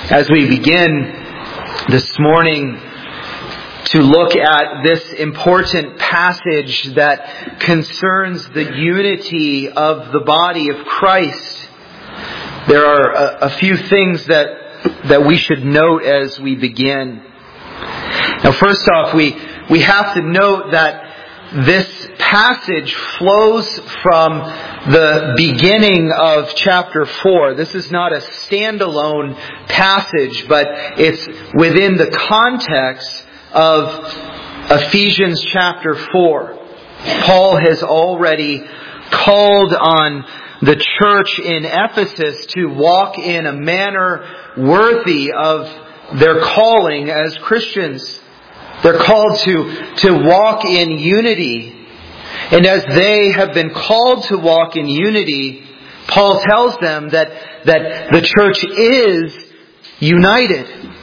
As we begin this morning to look at this important passage that concerns the unity of the body of Christ, there are a few things that we should note as we begin. Now, first off, we have to note that this passage flows from the beginning of chapter 4. This is not a standalone passage, but it's within the context of Ephesians chapter 4. Paul has already called on the church in Ephesus to walk in a manner worthy of their calling as Christians. They're called to walk in unity. And as they have been called to walk in unity, Paul tells them that the church is united.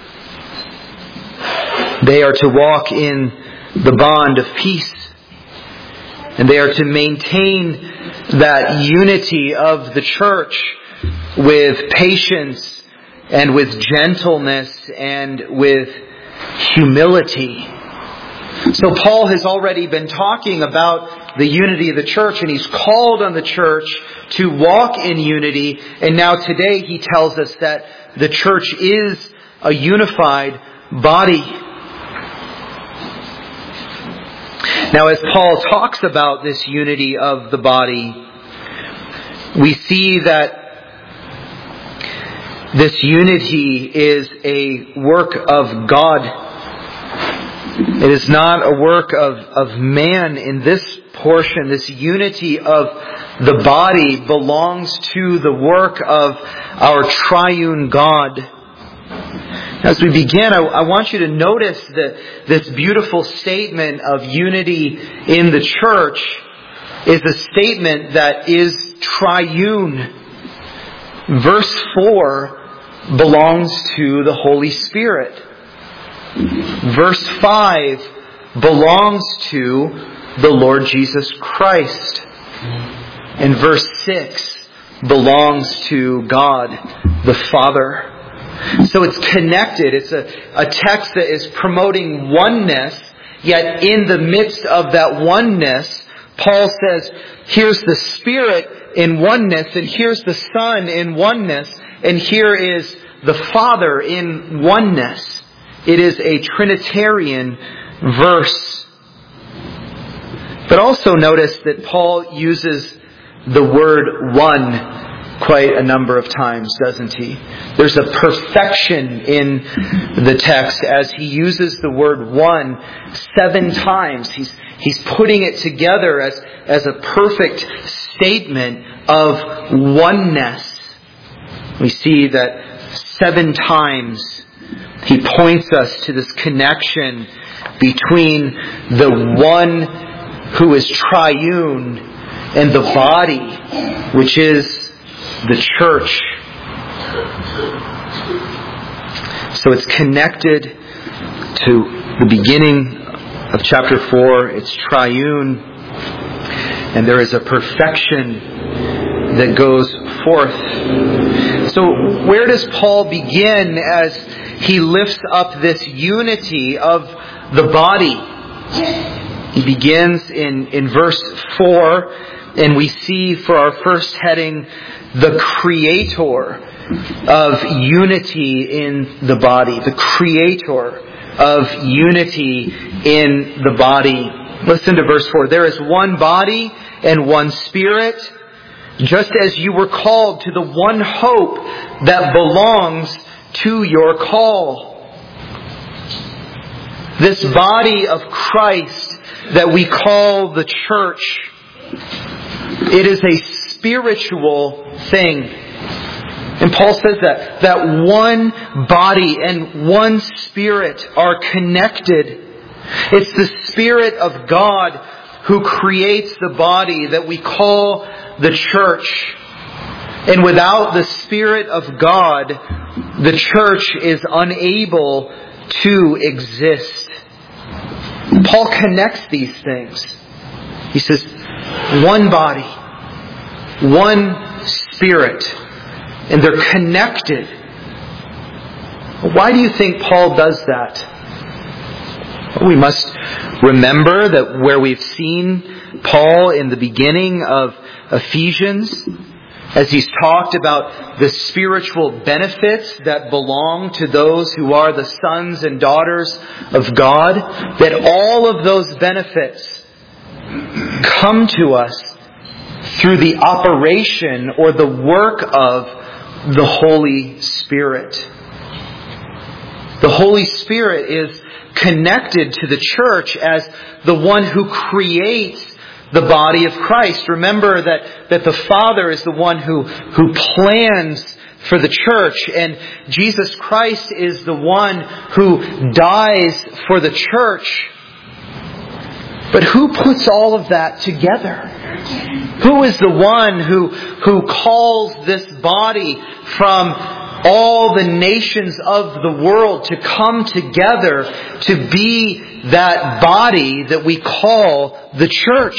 They are to walk in the bond of peace. And they are to maintain that unity of the church with patience and with gentleness and with humility. So Paul has already been talking about the unity of the church, and he's called on the church to walk in unity. And now today he tells us that the church is a unified body. Now, as Paul talks about this unity of the body, we see that this unity is a work of God. It is not a work of man in this portion. This unity of the body belongs to the work of our triune God. As we begin, I want you to notice this beautiful statement of unity in the church is a statement that is triune. Verse 4 belongs to the Holy Spirit. Verse 5 belongs to the Lord Jesus Christ. And verse 6 belongs to God the Father. So it's connected. It's a text that is promoting oneness, yet in the midst of that oneness, Paul says, here's the Spirit in oneness, and here's the Son in oneness, and here is the Father in oneness. It is a Trinitarian verse. But also notice that Paul uses the word one quite a number of times, doesn't he? There's a perfection in the text as he uses the word one 7 times. He's putting it together as a perfect statement of oneness. We see that 7 times he points us to this connection between the one who is triune and the body, which is the church. So it's connected to the beginning of chapter 4. It's triune. And there is a perfection that goes forth. So where does Paul begin as he lifts up this unity of the body? He begins in verse 4, and we see for our first heading the creator of unity in the body. The creator of unity in the body. Listen to verse 4. There is one body and one Spirit, just as you were called to the one hope that belongs to your call. This body of Christ that we call the church, it is a spiritual thing. And Paul says that one body and one Spirit are connected. It's the Spirit of God who creates the body that we call the church. And without the Spirit of God, the church is unable to exist. Paul connects these things. He says, one body, one Spirit, and they're connected. Why do you think Paul does that? We must remember that where we've seen Paul in the beginning of Ephesians, as he's talked about the spiritual benefits that belong to those who are the sons and daughters of God, that all of those benefits come to us through the operation or the work of the Holy Spirit. The Holy Spirit is connected to the church as the one who creates the body of Christ. Remember that the Father is the one who plans for the church, and Jesus Christ is the one who dies for the church. But who puts all of that together? Who is the one who calls this body from all the nations of the world to come together to be that body that we call the church?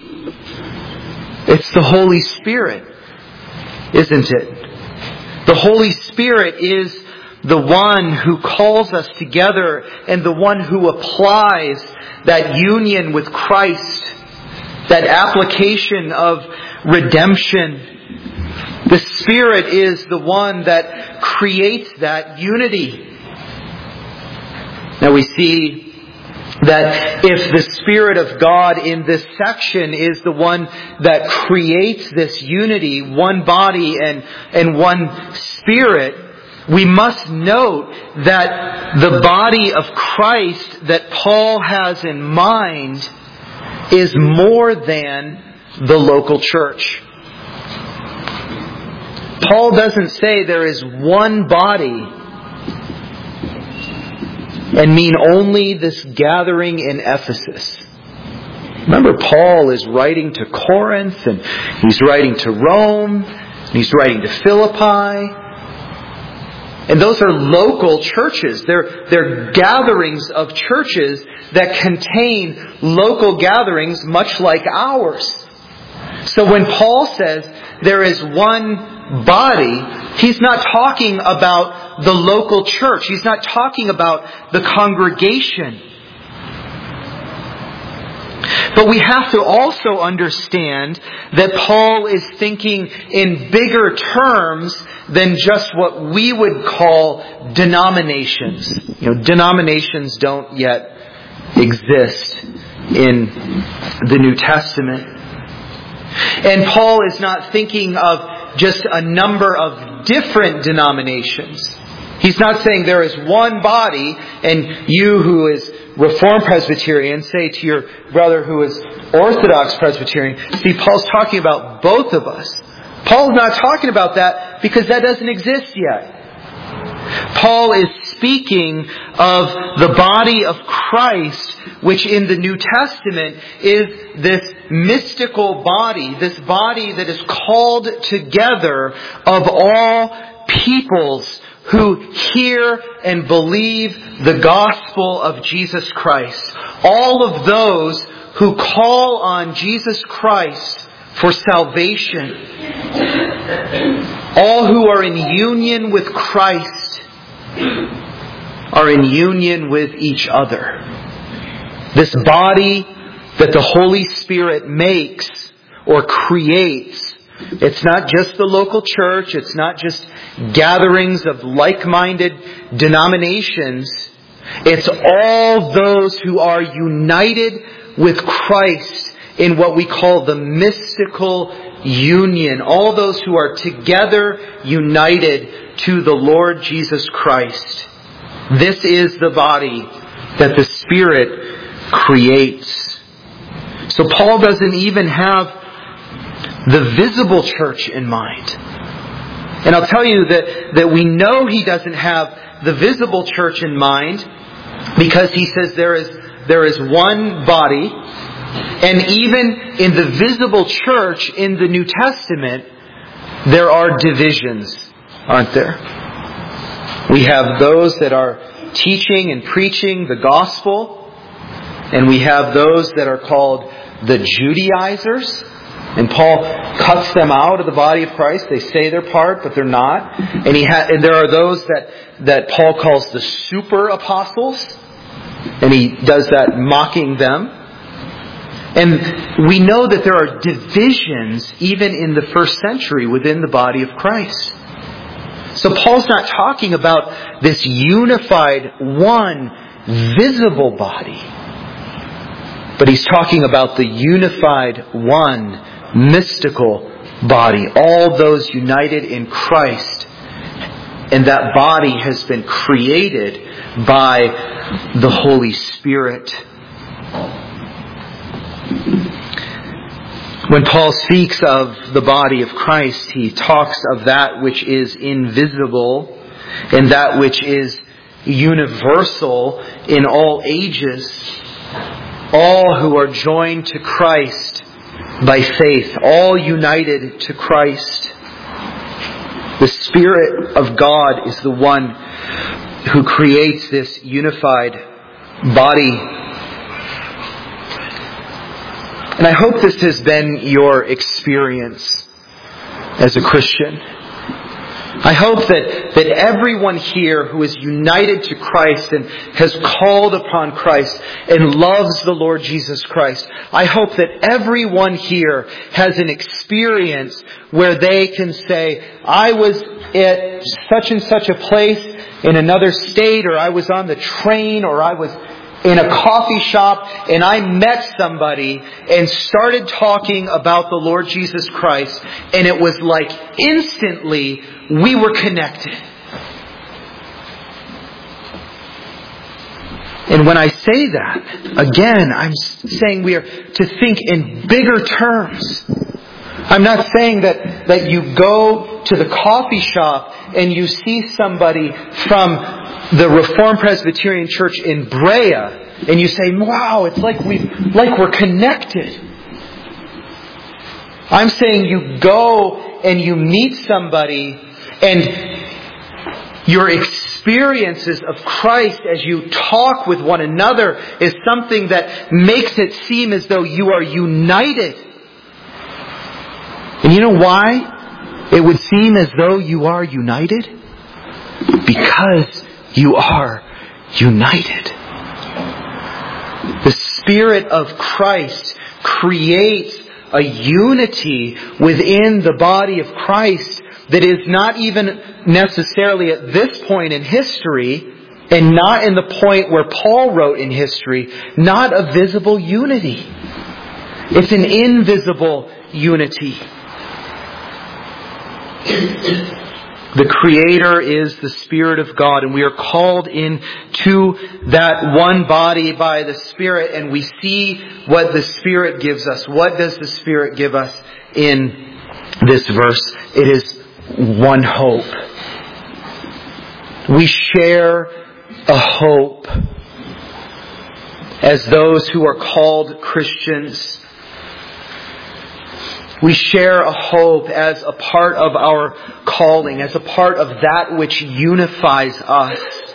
It's the Holy Spirit, isn't it? The Holy Spirit is the one who calls us together and the one who applies that union with Christ, that application of redemption. The Spirit is the one that creates that unity. Now we see that if the Spirit of God in this section is the one that creates this unity, one body and one Spirit, we must note that the body of Christ that Paul has in mind is more than the local church. Paul doesn't say there is one body and mean only this gathering in Ephesus. Remember, Paul is writing to Corinth, and he's writing to Rome, and he's writing to Philippi. And those are local churches. They're gatherings of churches that contain local gatherings much like ours. So when Paul says there is one body, he's not talking about the local church. He's not talking about the congregation. But we have to also understand that Paul is thinking in bigger terms than just what we would call denominations. Denominations don't yet exist in the New Testament. And Paul is not thinking of just a number of different denominations. He's not saying there is one body, and you who is Reformed Presbyterian say to your brother who is Orthodox Presbyterian. See, Paul's talking about both of us. Paul's not talking about that because that doesn't exist yet. Paul is speaking of the body of Christ, which in the New Testament is this mystical body, this body that is called together of all peoples who hear and believe the gospel of Jesus Christ. All of those who call on Jesus Christ for salvation. All who are in union with Christ are in union with each other. This body that the Holy Spirit makes or creates, it's not just the local church, it's not just gatherings of like-minded denominations. It's all those who are united with Christ in what we call the mystical union. All those who are together united to the Lord Jesus Christ. This is the body that the Spirit creates. So Paul doesn't even have the visible church in mind. And I'll tell you that we know he doesn't have the visible church in mind because he says there is one body. And even in the visible church in the New Testament, there are divisions, aren't there? We have those that are teaching and preaching the gospel, and we have those that are called the Judaizers, And Paul cuts them out of the body of Christ. They say they're part, but they're not. And there are those that Paul calls the super apostles. And he does that mocking them. And we know that there are divisions even in the first century within the body of Christ. So Paul's not talking about this unified, one, visible body. But he's talking about the unified, one, mystical body. All those united in Christ. And that body has been created by the Holy Spirit. When Paul speaks of the body of Christ, he talks of that which is invisible and that which is universal in all ages. All who are joined to Christ by faith, all united to Christ. The Spirit of God is the one who creates this unified body. And I hope this has been your experience as a Christian. I hope that everyone here who is united to Christ and has called upon Christ and loves the Lord Jesus Christ, I hope that everyone here has an experience where they can say, I was at such and such a place in another state, or I was on the train, or I was in a coffee shop and I met somebody and started talking about the Lord Jesus Christ, and it was like instantly we were connected. And when I say that, again, I'm saying we are to think in bigger terms. I'm not saying that you go to the coffee shop and you see somebody from the Reformed Presbyterian Church in Brea and you say, wow, it's like we're connected. I'm saying you go and you meet somebody and your experiences of Christ as you talk with one another is something that makes it seem as though you are united. And you know why it would seem as though you are united? Because you are united. The Spirit of Christ creates a unity within the body of Christ that is not even necessarily at this point in history, and not in the point where Paul wrote in history, not a visible unity. It's an invisible unity. The Creator is the Spirit of God, and we are called into that one body by the Spirit, and we see what the Spirit gives us. What does the Spirit give us in this verse? It is one hope. We share a hope as those who are called Christians. We share a hope as a part of our calling, as a part of that which unifies us.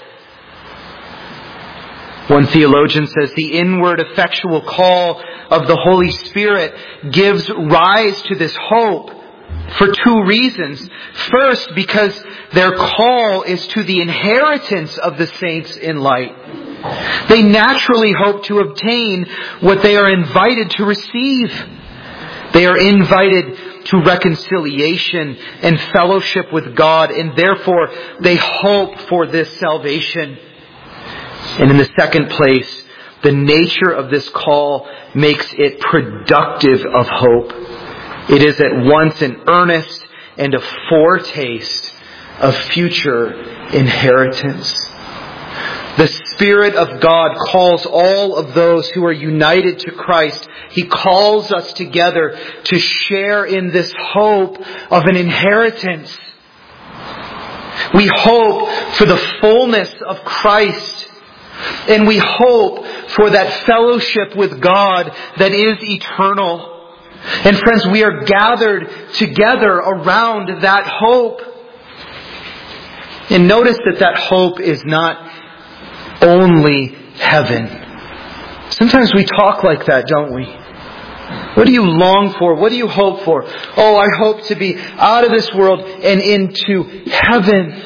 One theologian says, the inward effectual call of the Holy Spirit gives rise to this hope for two reasons. First, because their call is to the inheritance of the saints in light. They naturally hope to obtain what they are invited to receive. They are invited to reconciliation and fellowship with God, and therefore they hope for this salvation. And in the second place, the nature of this call makes it productive of hope. It is at once an earnest and a foretaste of future inheritance. The Spirit of God calls all of those who are united to Christ. He calls us together to share in this hope of an inheritance. We hope for the fullness of Christ. And we hope for that fellowship with God that is eternal. And friends, we are gathered together around that hope. And notice that hope is not only heaven. Sometimes we talk like that, don't we? What do you long for? What do you hope for? Oh, I hope to be out of this world and into heaven.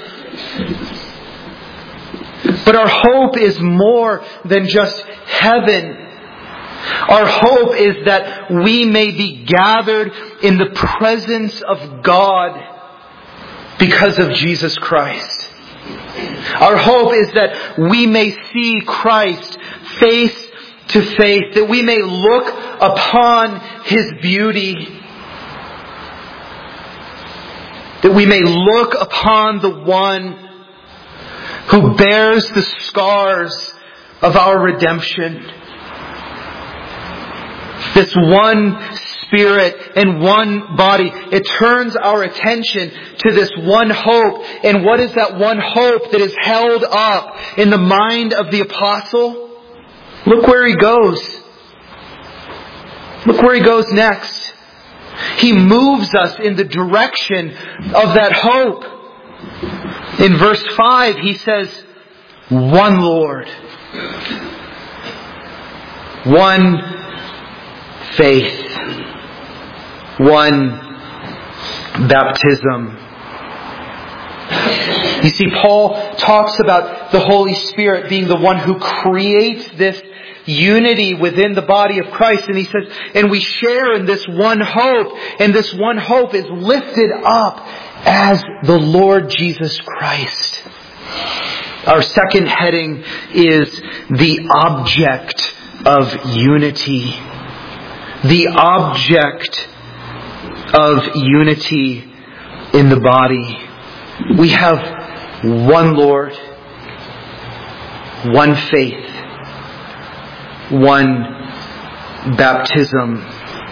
But our hope is more than just heaven. Our hope is that we may be gathered in the presence of God because of Jesus Christ. Our hope is that we may see Christ face to face, that we may look upon His beauty, that we may look upon the one who bears the scars of our redemption. This one Spirit and one body. It turns our attention to this one hope. And what is that one hope that is held up in the mind of the apostle? Look where he goes. Look where he goes next. He moves us in the direction of that hope. In verse 5, he says, one Lord, one faith, one baptism. You see, Paul talks about the Holy Spirit being the one who creates this unity within the body of Christ. And he says, and we share in this one hope. And this one hope is lifted up as the Lord Jesus Christ. Our second heading is the object of unity. The object of unity in the body. We have one Lord, one faith, one baptism.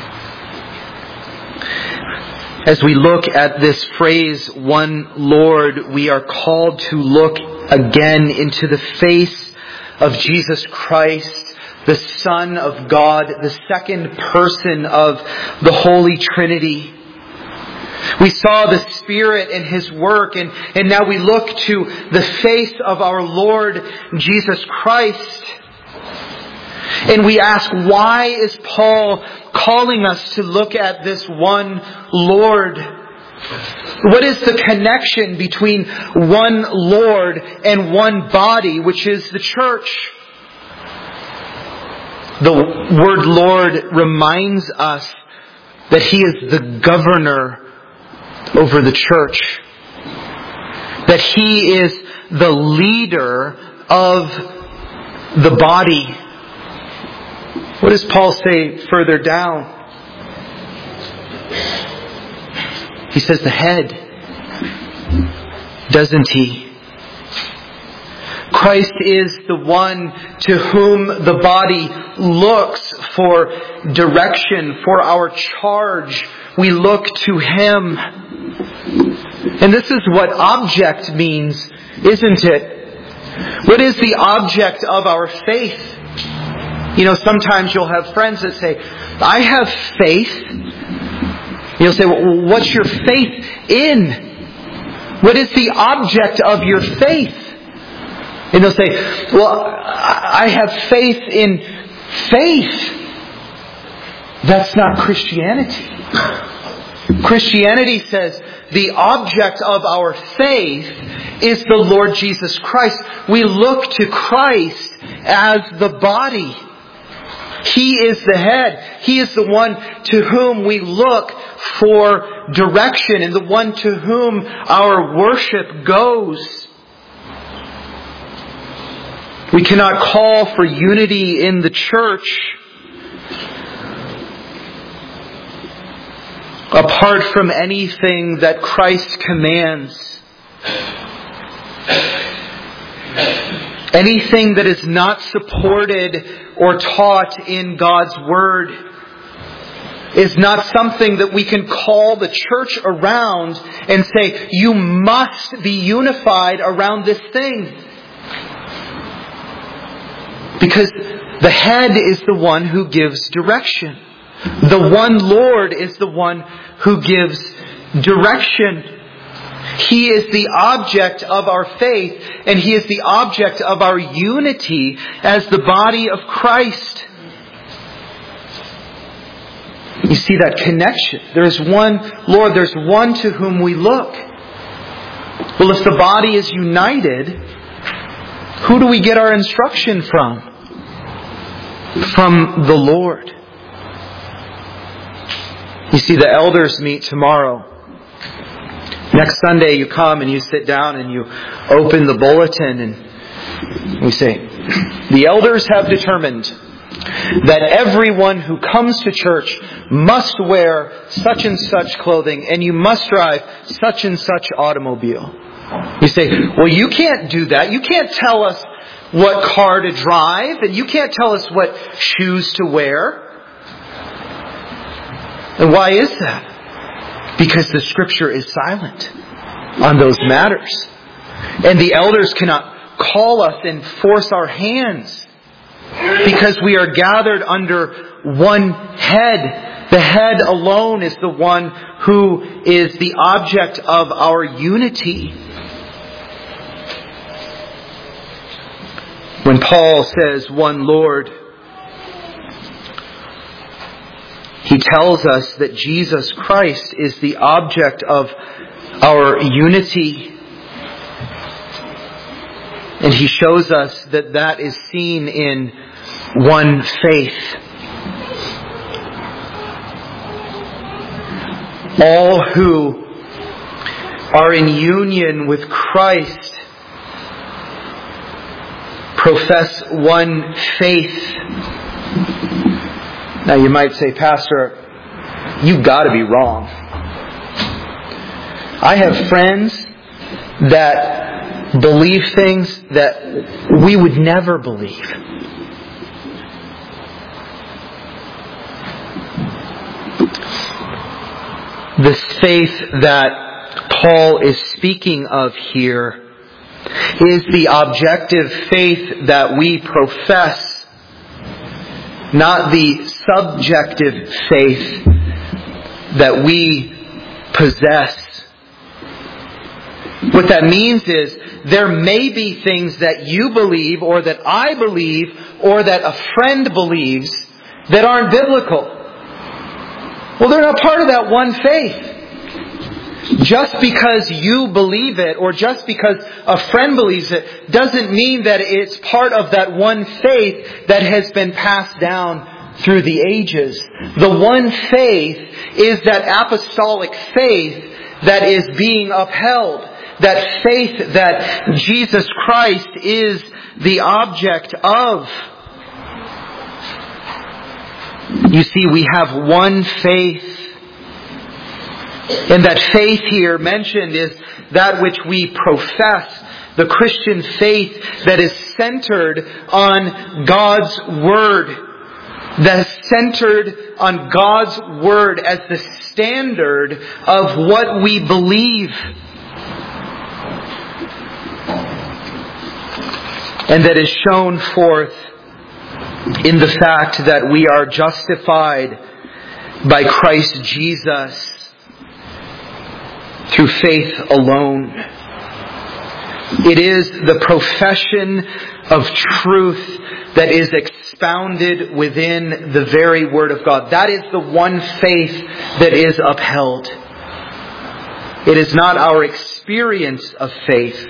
As we look at this phrase, one Lord, we are called to look again into the face of Jesus Christ, the Son of God, the second person of the Holy Trinity. We saw the Spirit and His work, and now we look to the face of our Lord Jesus Christ. And we ask, why is Paul calling us to look at this one Lord? What is the connection between one Lord and one body, which is the church? The word Lord reminds us that He is the governor over the church. That He is the leader of the body. What does Paul say further down? He says the head, doesn't he? Christ is the one to whom the body looks for direction, for our charge. We look to Him. And this is what object means, isn't it? What is the object of our faith? You know, sometimes you'll have friends that say, I have faith. You'll say, well, what's your faith in? What is the object of your faith? And they'll say, well, I have faith in faith. That's not Christianity. Christianity says the object of our faith is the Lord Jesus Christ. We look to Christ as the body. He is the head. He is the one to whom we look for direction and the one to whom our worship goes. We cannot call for unity in the church apart from anything that Christ commands. Anything that is not supported or taught in God's Word is not something that we can call the church around and say, you must be unified around this thing. Because the head is the one who gives direction. The one Lord is the one who gives direction. He is the object of our faith, and He is the object of our unity as the body of Christ. You see that connection. There's one Lord, there's one to whom we look. Well, if the body is united, who do we get our instruction from? From the Lord. You see, the elders meet tomorrow. Next Sunday you come and you sit down and you open the bulletin and we say, the elders have determined that everyone who comes to church must wear such and such clothing and you must drive such and such automobile. You say, well, you can't do that. You can't tell us what car to drive and you can't tell us what shoes to wear. And why is that? Because the Scripture is silent on those matters. And the elders cannot call us and force our hands because we are gathered under one head. The head alone is the one who is the object of our unity. When Paul says one Lord, he tells us that Jesus Christ is the object of our unity. And he shows us that that is seen in one faith. All who are in union with Christ profess one faith. Now you might say, Pastor, you've got to be wrong. I have friends that believe things that we would never believe. This faith that Paul is speaking of here is the objective faith that we profess, not the subjective faith that we possess. What that means is there may be things that you believe or that I believe or that a friend believes that aren't biblical. Well, they're not part of that one faith. Just because you believe it or just because a friend believes it doesn't mean that it's part of that one faith that has been passed down through the ages. The one faith is that apostolic faith that is being upheld. That faith that Jesus Christ is the object of. You see, we have one faith. And that faith here mentioned is that which we profess, the Christian faith that is centered on God's Word, that is centered on God's Word as the standard of what we believe. And that is shown forth in the fact that we are justified by Christ Jesus through faith alone. It is the profession of truth that is expounded within the very Word of God. That is the one faith that is upheld. It is not our experience of faith,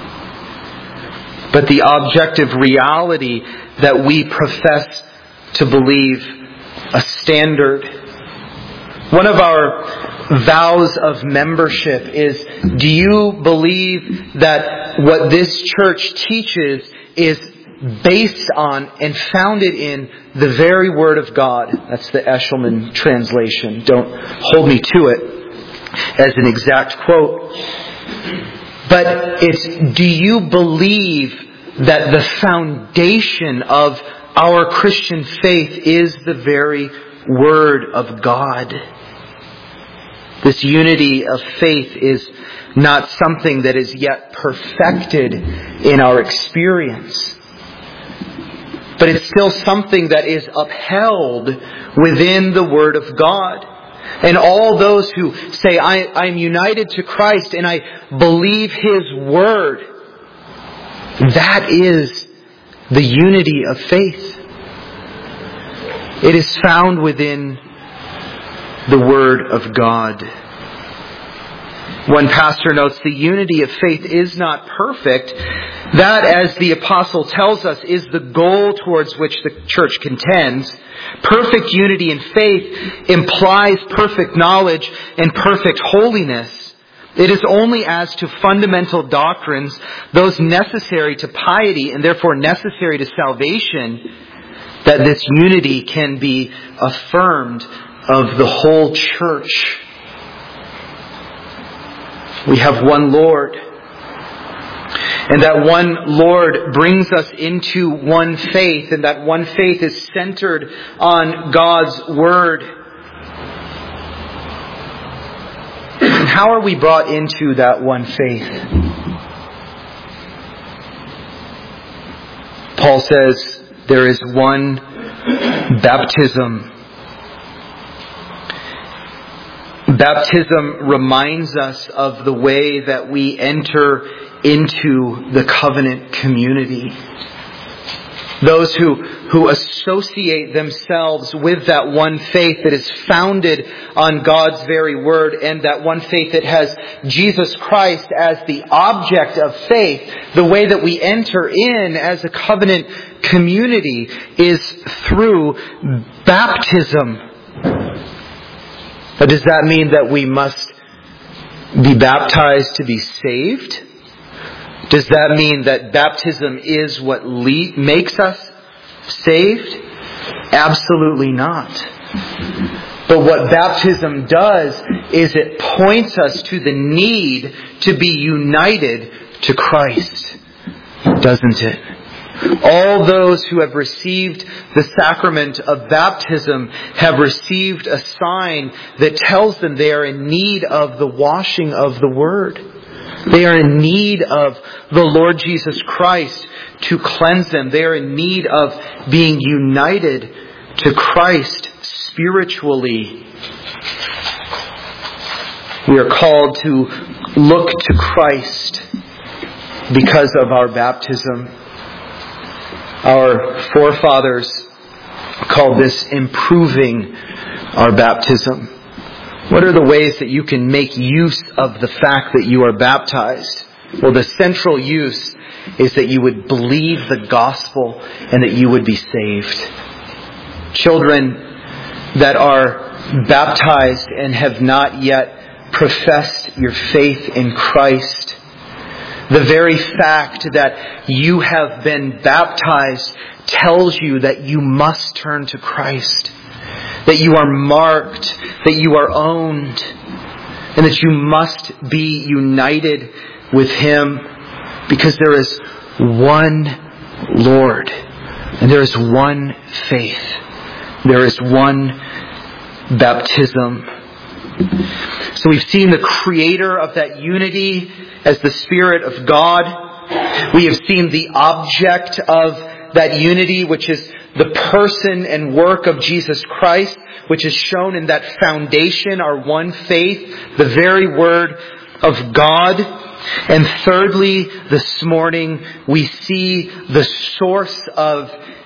but the objective reality that we profess to believe, a standard. One of our vows of membership is, do you believe that what this church teaches is based on and founded in the very Word of God? That's the Eshelman translation. Don't hold me to it as an exact quote. But it's, do you believe that the foundation of our Christian faith is the very Word of God? This unity of faith is not something that is yet perfected in our experience. But it's still something that is upheld within the Word of God. And all those who say, I'm united to Christ and I believe His Word, that is the unity of faith. It is found within the Word of God. One pastor notes, the unity of faith is not perfect. That, as the apostle tells us, is the goal towards which the church contends. Perfect unity in faith implies perfect knowledge and perfect holiness. It is only as to fundamental doctrines, those necessary to piety and therefore necessary to salvation, that this unity can be affirmed of the whole church. We have one Lord. And that one Lord brings us into one faith. And that one faith is centered on God's Word. And how are we brought into that one faith? Paul says there is one baptism. Baptism reminds us of the way that we enter into the covenant community. Those who associate themselves with that one faith that is founded on God's very Word, and that one faith that has Jesus Christ as the object of faith, the way that we enter in as a covenant community is through baptism. But does that mean that we must be baptized to be saved? Does that mean that baptism is what makes us saved? Absolutely not. But what baptism does is it points us to the need to be united to Christ. Doesn't it? All those who have received the sacrament of baptism have received a sign that tells them they are in need of the washing of the Word. They are in need of the Lord Jesus Christ to cleanse them. They are in need of being united to Christ spiritually. We are called to look to Christ because of our baptism. Our forefathers called this improving our baptism. What are the ways that you can make use of the fact that you are baptized? Well, the central use is that you would believe the gospel and that you would be saved. Children that are baptized and have not yet professed your faith in Christ, the very fact that you have been baptized tells you that you must turn to Christ, that you are marked, that you are owned, and that you must be united with Him, because there is one Lord and there is one faith. There is one baptism. So we've seen the creator of that unity as the Spirit of God. We have seen the object of that unity, which is the person and work of Jesus Christ, which is shown in that foundation, our one faith, the very Word of God. And thirdly, this morning, we see the source of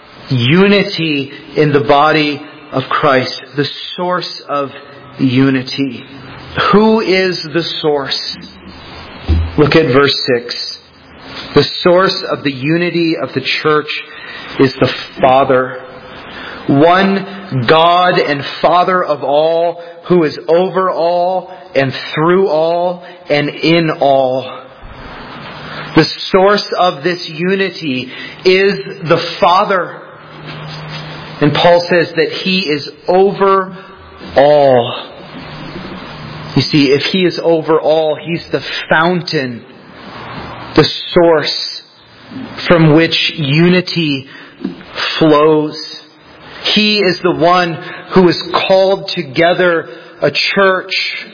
unity in the body of Christ. The source of unity. Who is the source? Look at verse 6. The source of the unity of the church is the Father. One God and Father of all, who is over all and through all and in all. The source of this unity is the Father. And Paul says that He is over all. You see, if He is over all, He's the fountain, the source from which unity flows. He is the one who has called together a church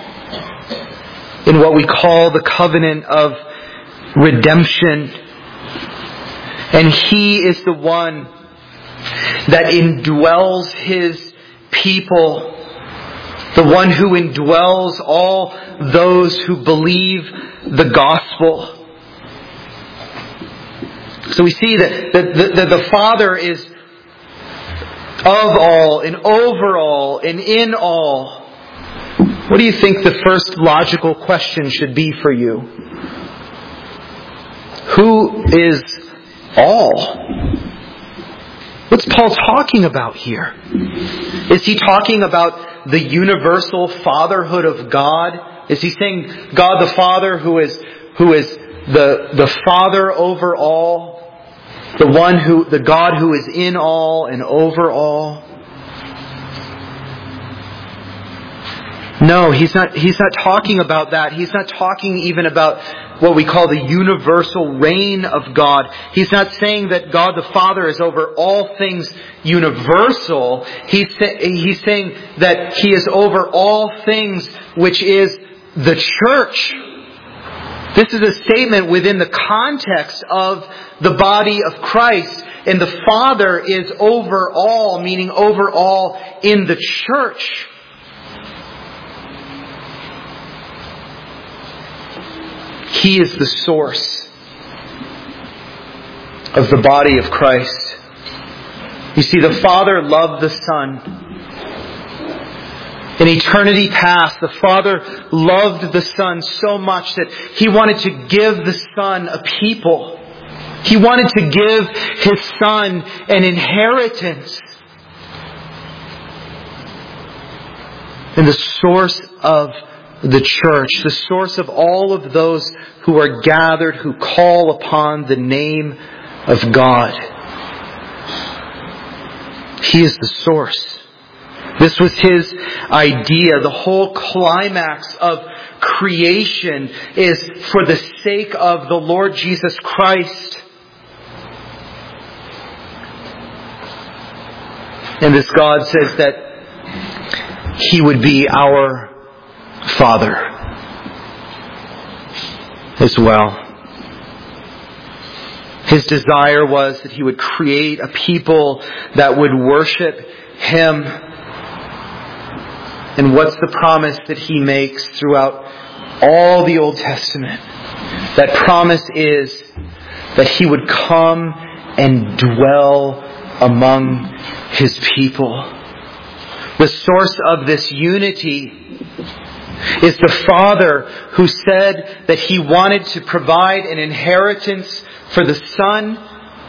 in what we call the covenant of redemption. And He is the one that indwells His people. The one who indwells all those who believe the gospel. So we see that the Father is of all and over all and in all. What do you think the first logical question should be for you? Who is all? What's Paul talking about here? Is he talking about the universal fatherhood of God? Is he saying God the Father who is the Father over all? The God who is in all and over all? No, he's not talking about that. He's not talking even about what we call the universal reign of God. He's not saying that God the Father is over all things universal. He's saying that He is over all things, which is the church. This is a statement within the context of the body of Christ. And the Father is over all, meaning over all in the church. He is the source of the body of Christ. You see, the Father loved the Son. In eternity past, the Father loved the Son so much that He wanted to give the Son a people. He wanted to give His Son an inheritance. And the source of the church, the source of all of those who are gathered, who call upon the name of God. He is the source. This was His idea. The whole climax of creation is for the sake of the Lord Jesus Christ. And this God says that He would be our Father as well. His desire was that He would create a people that would worship Him. And what's the promise that He makes throughout all the Old Testament? That promise is that He would come and dwell among His people. The source of this unity is the Father who said that He wanted to provide an inheritance for the Son,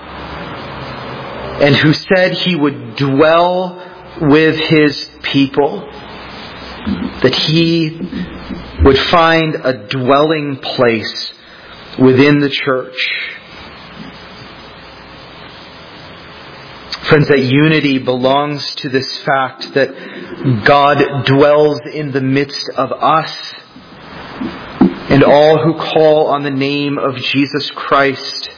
and who said He would dwell with His people, that He would find a dwelling place within the church. Friends, that unity belongs to this fact that God dwells in the midst of us and all who call on the name of Jesus Christ.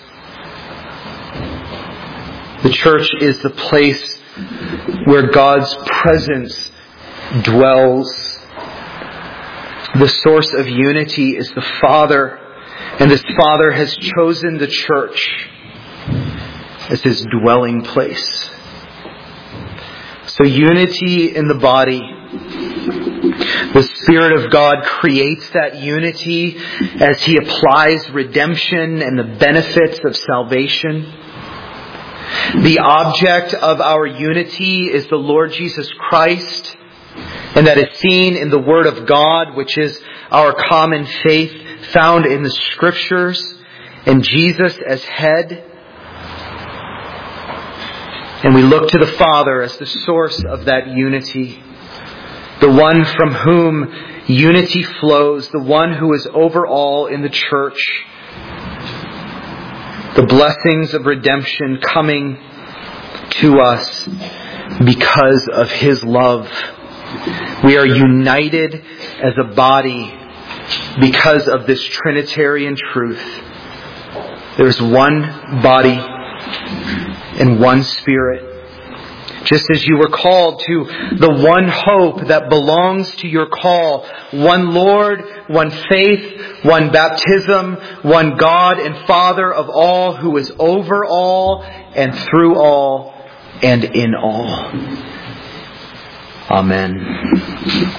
The church is the place where God's presence dwells. The source of unity is the Father, and this Father has chosen the church as His dwelling place. So unity in the body. The Spirit of God creates that unity as He applies redemption and the benefits of salvation. The object of our unity is the Lord Jesus Christ, and that is seen in the Word of God, which is our common faith found in the Scriptures, and Jesus as head. And we look to the Father as the source of that unity. The one from whom unity flows. The one who is over all in the church. The blessings of redemption coming to us because of His love. We are united as a body because of this Trinitarian truth. There is one body and one Spirit. Just as you were called to the one hope that belongs to your call. One Lord, one faith, one baptism, one God and Father of all, who is over all and through all and in all. Amen.